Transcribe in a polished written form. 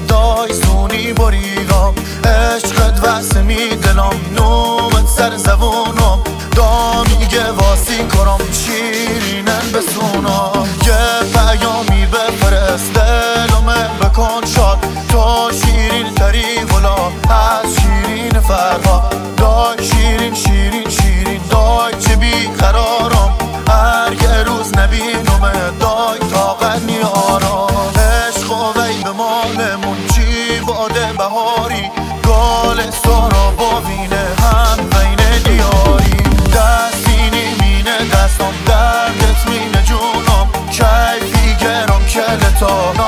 دای سونی بریگام عشقت واسمی دلم نومت سر زبونم دا میگه واسی کرم شیرینن بسونم یه پیامی بفرست دلمه بکن شاد تو شیرین تری ولا از شیرین فرها دای شیرین شیرین شیرین دای چه بیقرارم هر یه روز نبینم دای طاقت نیارم عشق و وی به مالمون چی باده بهاری گال سارا باوینه هم بین دیاری دستینی مینه دستم دردت مینه جونم کیفی گرم کلتا